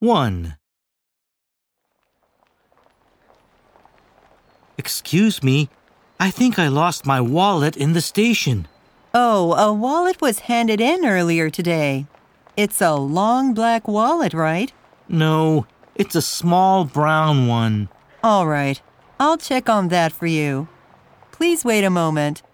1. Excuse me, I think I lost my wallet in the station. Oh, a wallet was handed in earlier today. It's a long black wallet, right? No, it's a small brown one. All right, I'll check on that for you. Please wait a moment.